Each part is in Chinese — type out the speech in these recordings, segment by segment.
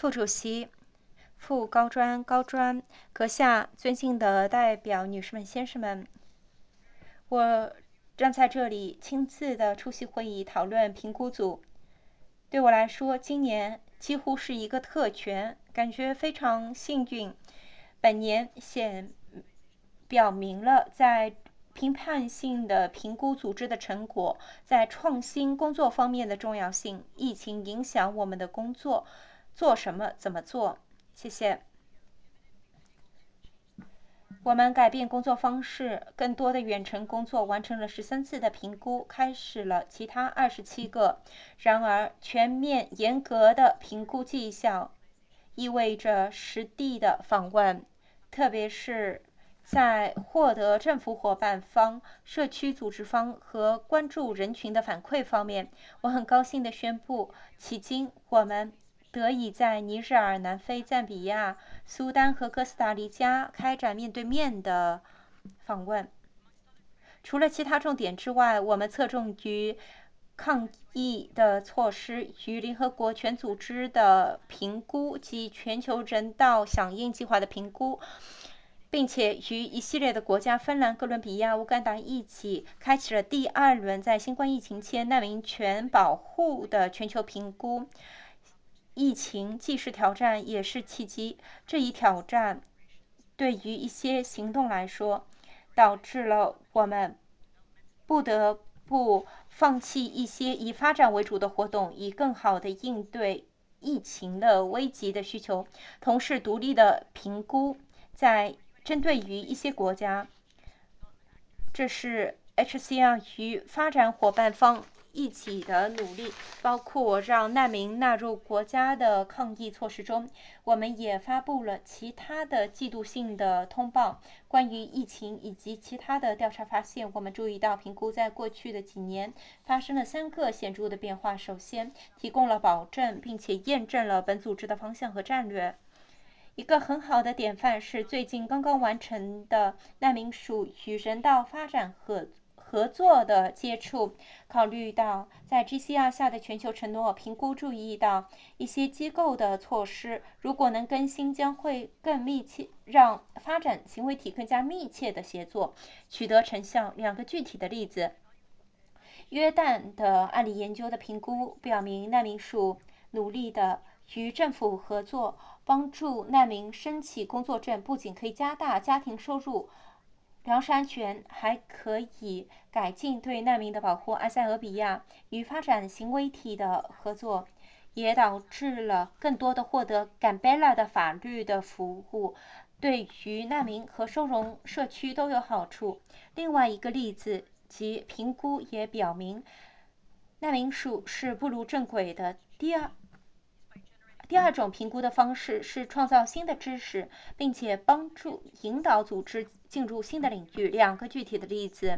副主席、副高专、高专阁下，尊敬的代表女士们、先生们，我将在这里亲自的出席会议，讨论评估组。对我来说，今年几乎是一个特权，感觉非常幸运。本年表明了在评判性的评估组织的成果，在创新工作方面的重要性。疫情影响我们的工作，做什么，怎么做？谢谢。我们改变工作方式，更多的远程工作，完成了13次的评估，开始了其他27个。然而，全面严格的评估绩效意味着实地的访问，特别是在获得政府伙伴方、社区组织方和关注人群的反馈方面。我很高兴地宣布，迄今我们得以在尼日尔、南非、赞比亚、苏丹和哥斯达黎加开展面对面的访问。除了其他重点之外，我们侧重于抗疫的措施与联合国全组织的评估及全球人道响应计划的评估，并且与一系列的国家芬兰、哥伦比亚、乌干达一起开启了第2轮在新冠疫情前难民权保护的全球评估。疫情既是挑战，也是契机。这一挑战对于一些行动来说，导致了我们不得不放弃一些以发展为主的活动，以更好地应对疫情的危急的需求。同时，独立的评估在针对于一些国家，这是 HCR 与发展伙伴方一起的努力，包括让难民纳入国家的抗疫措施中。我们也发布了其他的季度性的通报，关于疫情以及其他的调查发现。我们注意到，评估在过去的几年发生了3个显著的变化。首先，提供了保证，并且验证了本组织的方向和战略。一个很好的典范是最近刚刚完成的难民署与人道发展合作的接触。考虑到在 GCR 下的全球承诺，评估注意到一些机构的措施如果能更新，将会更密切，让发展行为体更加密切的协作，取得成效。2个具体的例子：约旦的案例研究的评估表明，难民署努力的与政府合作，帮助难民申请工作证，不仅可以加大家庭收入、粮食安全，还可以改进对难民的保护。埃塞俄比亚与发展行为体的合作，也导致了更多的获得甘贝拉的法律的服务，对于难民和收容社区都有好处。另外一个例子及评估也表明，难民署是步入正轨的。第二种评估的方式是创造新的知识，并且帮助引导组织进入新的领域。2个具体的例子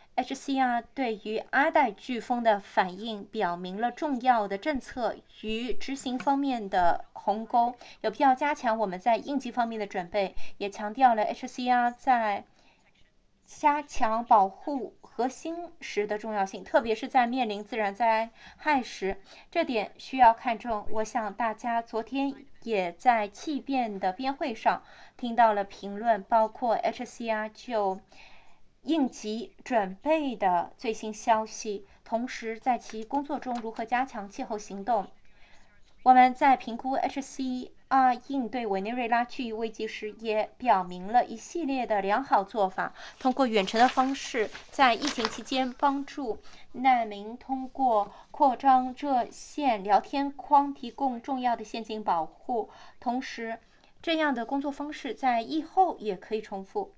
：HCR 对于阿代飓风的反应表明了重要的政策与执行方面的鸿沟，有必要加强我们在应急方面的准备，也强调了 HCR 在加强保护核心时的重要性，特别是在面临自然灾害时，这点需要看重。我想大家昨天也在气变的辩会上听到了评论，包括 HCR 就应急准备的最新消息，同时在其工作中如何加强气候行动。我们在评估 HCR 应对委内瑞拉区域危机时，也表明了一系列的良好做法，通过远程的方式，在疫情期间帮助难民通过扩张热线聊天框提供重要的现金保护，同时这样的工作方式在疫后也可以重复。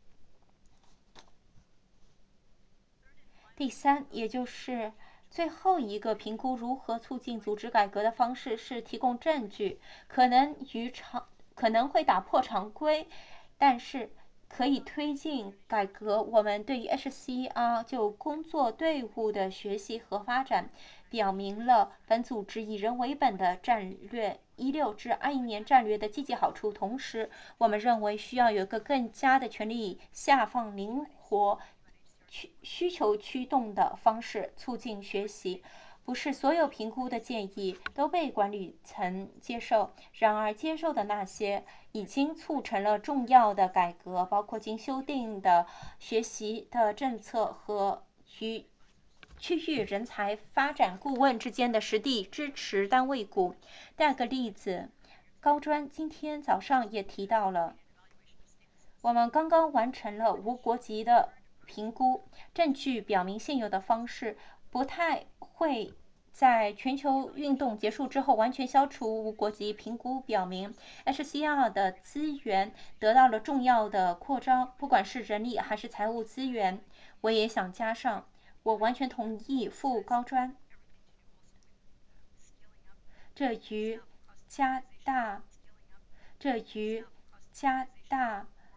第3，也就是最后一个评估如何促进组织改革的方式是提供证据，可能会打破常规，但是可以推进改革。我们对于 HCR 就工作队伍的学习和发展，表明了本组织以人为本的战略16至21年战略的积极好处。同时，我们认为需要有一个更加的权力下放、灵活、需求驱动的方式促进学习。 不是所有评估的建议都被管理层接受，然而接受的那些已经促成了重要的改革，包括经修订的学习的政策和与区域人才发展顾问之间的实地支持单位股。第二个例子，高专今天早上也提到了，我们刚刚完成了无国籍的评估，证据表明现有的方式不太会在全球运动结束之后完全消除无国籍。评估表明 HCR 的资源得到了重要的扩张，不管是人力还是财务资源。我也想加上，我完全同意副高专，这与加大这与加大